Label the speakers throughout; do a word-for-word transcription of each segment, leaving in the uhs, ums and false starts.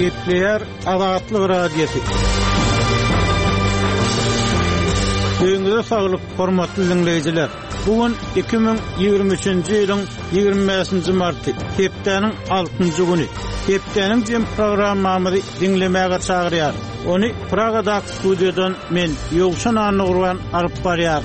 Speaker 1: Gepleyer Azatlyk Radiosu. Öňüňizde saglyk, hormatly dinleyijiler. Bugün iki bin ýigirme üçinji ýylyň ýigirme beşinji marty, hepdeniň altynjy güni. Hepdeniň jem programmamyzy dinlemäge çagyrýar. Ony Pragada studiýadan men Ýowşan Anugurwan alyp barýar.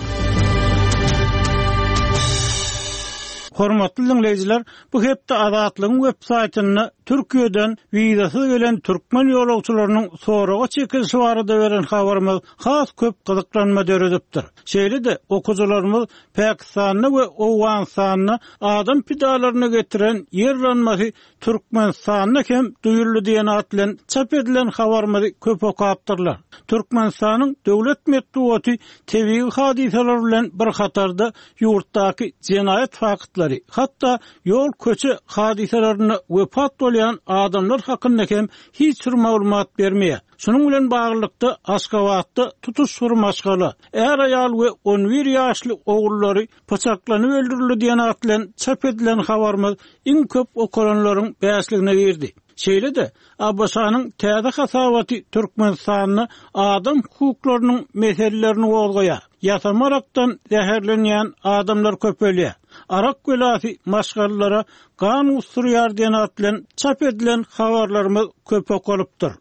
Speaker 1: Hormatly dinleyijiler, bu hepde Azatlygyň web saytyny Türkiýeden wizasyz gelen türkmen ýolagçylarynyň soraga çekilişi barada beren habarymyz has köp gyzyklanma döredipdir. Şeýle-de okuwçylarymyz Pakistanyny we Awganystanyny adam pidalaryna getiren ýerlenmesi Türkmenistanyna hem duýurly diýen at bilen çap edilen habarymyzy köp okapdyrlar. Türkmenistanyň döwlet medeniýeti tebii hadiseler bilen bir hatarda ýurtdaky jinayet faktlary, hatda ýol köçe hadiselerini wepat adamlar hakkında hem hiç bir maglumat bermeýär. Şunun bilen baglykda Aşgabatda tutuş surmaşgaly, er ayal we on bir ýaşly ogullary paçaklanyp öldürildi diýen at bilen çap edilen habarymyz iň köp okuranlaryň bäsligine berdi. Şeýle-de Abbasanyň täze hasabaty Türkmenistanyny adam hukuklarynyň meselelerini gozgaýar. Ýasamarakdan zäherlenýän adamlar köpelýär. Arak gölasi maşgallara gan usturýar diýen at bilen çap edilen habarlarymyz köp okulypdyr.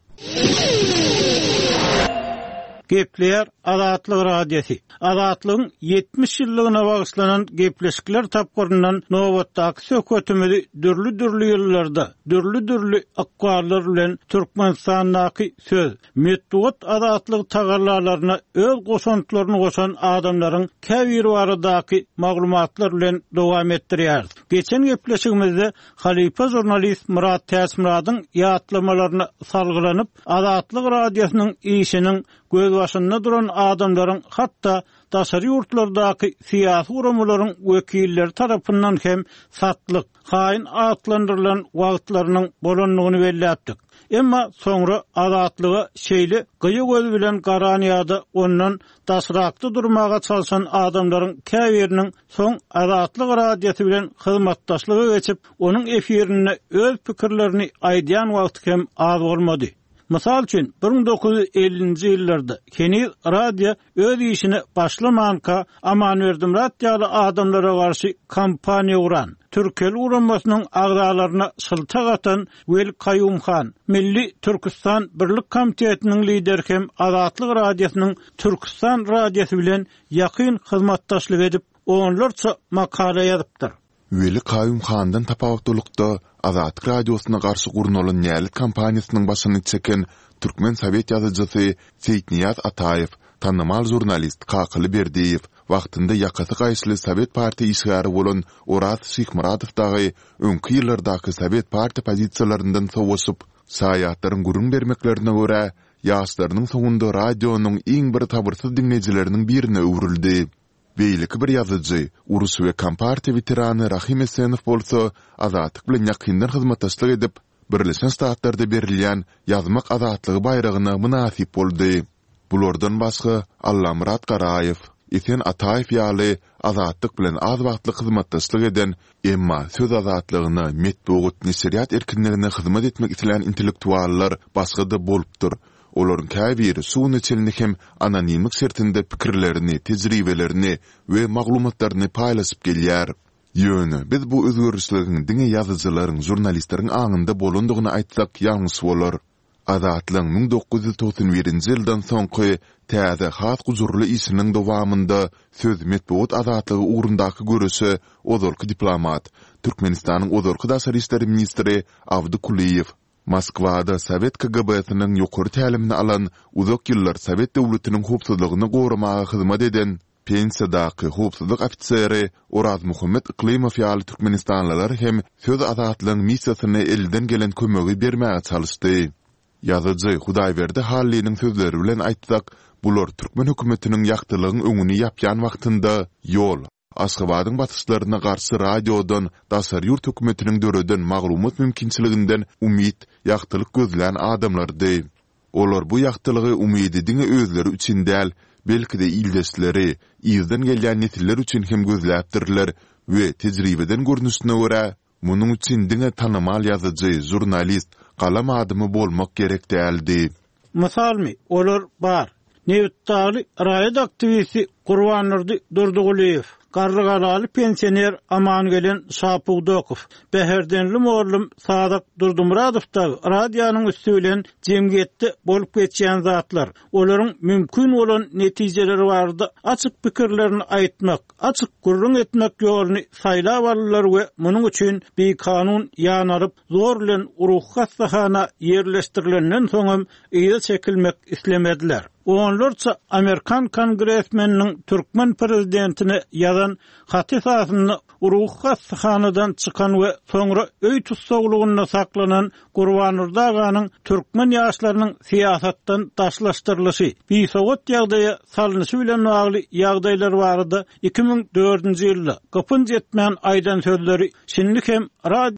Speaker 1: Gepleyer Azatlyk Radiosu. Azatlygyň ýetmiş ýyllygyna bagyşlanan gepleşikler tapgyryndan nowatdaky söhbetimizi dürli-dürli ýyllarda, dürli-dürli akwarlar bilen Türkmenistanyňky söz, medeniýet azatlygy tagarlalaryna öz goşantlaryny goşan adamlaryň käbir baradaky maglumatlar bilen dowam etdirýär. Geçen gepleşigimizde Halipa jurnalist Murat Täsmiradyň ýatlamalarına salgylanyp Azatlyk Radiosynyň işiniň göz başynda duran adamlaryň hatda daşary ýurtlardaky siýasy guramalaryň wekilleri tarapyndan hem satlyk, haýyn atlandyrylan wagtlarynyň bolanlygyny belläpdik. Emma soňra azatlygy şeýle gyýy göz bilen garanýada ondan daşrakda durmaga çalşan adamlaryň käbiriniň soň Azatlyk Radiosu bilen hyzmatdaşlyga geçip onuň efirine öz pikirlerini aýdýan wagt hem az bolmady. Mysal üçin bir bin dokuz yüz ellinji ýyllarda Keniz radio öz işini başlamanka aman verdim radioly adamlara garşy kampaniýa uran. Türkel uranmasynyň agdalaryna şyltak atan Weli Kayyumhan, Milli Türkistan Birlik Komitetiniň lideri hem Azatlyk Radiosynyň Türkistan Radiosu bilen ýakyn hyzmatdaşlyk edip onlarça makala ýazypdyr.
Speaker 2: Weli Kayyumhandan tapawutlukda Azatlyk Radiosyna garşy gurnulan ýalyt kampaniýasynyň başyny çeken Türkmen Sowet ýazyjysy Seyitniyaz Ataýew, tanımal jurnalist Kakyly Berdiýew, wagtynda ýakasy gaýşly Sowet parti işgäri bolan Oraz Şykmuradowdagy öňki ýyllardaky Sowet parti pozisiýalaryndan sowuşyp, saýatlaryň gurun bermeklerine görä, ýaşlarynyň soňunda radionyň iň bir tabyrsyz dinleýijileriniň birine öwrüldi. Beýleki bir ýazyjy, urus we kompartiýa veterany Rahim Esenow bolsa, azatlyk bilen ýakyndan hyzmatdaşlyk edip, Birleşen Ştatlarda berilýän ýazmak azatlygy bayragyna munasip boldy. Bulardan başga Allamurat Garaýew, Esen Ataýew ýaly azatlyk bilen az wagtlyk hyzmatdaşlyk eden, emma söz azatlygyna, medeniýet nesiriýat erkinligine hyzmat etmek isleýän intellektuallar başga-da bolupdyr. Olaryň käbiri suwun içinde hem anonimlik sertinde pikirlerini, tejribelerini we maglumatlaryny paýlaşyp gelýär. Ýöne, biz bu özgörüşleriň diňe ýazyjylaryň, jurnalistleriň aňynda bolandygyny aýtsak ýalňys bolar. Azatlygyň bin dokuz yüz toksan birinji ýyldan soňky täze has gujurly işiniň dowamında söz medeniýet azatlygy ugrundaky görüşi ozalky diplomat, Türkmenistanyň ozalky daşary işleri ministri Awdukuliýew, Moskwada Sowet K G B-siniň ýokary tälimini alan, uzak ýyllar Sowet döwletiniň howpsuzlygyny goramaga hyzmat eden pensiýadaky howpsuzlyk ofiseri Oraz Muhammed Iklimow ýaly türkmenistanlylar hem söz azatlygyň missiýasyny elden gelen kömegi bermäge çalyşdy. Ýazyjy Hudaýberdi Halliniň sözleri bilen aýtsak, bular türkmen hökümetiniň ýaktylygyň öňüni ýapýan wagtynda ýol, Aşgabatyň batyşlaryna garşy radiodan daşary ýurt hökümetiniň döreden maglumat mümkinçiliginden umyt, ýaktylyk gözlän adamlardy. Olar bu ýaktylygy umydy diňe özleri üçin däl, belki de ildeşleri, ýyldan gelýän nesiller üçin hem gözläpdirler we tejribeden görnüşine görä, munyň üçin diňe tanymal ýazyjy, jurnalist galam adymy bolmak gerek däldi.
Speaker 1: Mysalmy, olar bar. Newtdaly raýat aktivisti Gurbanurdy Durduguliýew, Garrygalaly pensioner Amangelen Şapugdokow, Beherdenli mollum Sadak Durdumuradow da radionyň üstülen jemgyýetde bolup geçýän zatlar. Olaryň mümkin bolan netijeleri bardy. Açyk pikirlerini aýtmak, açyk gurrun etmek ýoluny saýlap alýarlar we munyň üçin bir kanun ýanaryp zor bilen uruh hastahana ýerleşdirilenden soňam ýa çekilmek islemediler. Onlarca Amerikan kongresmeninin Türkmen prezidentine yazan hat esasyny uruh hastahanadan çıkan we soňra öý tutsaglygyna saklanan Gurbanurdy aganyň Türkmen ýaşlarynyň siýasatdan daşlaşdyrlyşy, bir sowat ýagdaýa salnyşy bilen bagly ýagdaýlar bardy. iki ming dördünji ýylda gapyn jetmän aýdan sözleri şinlik hem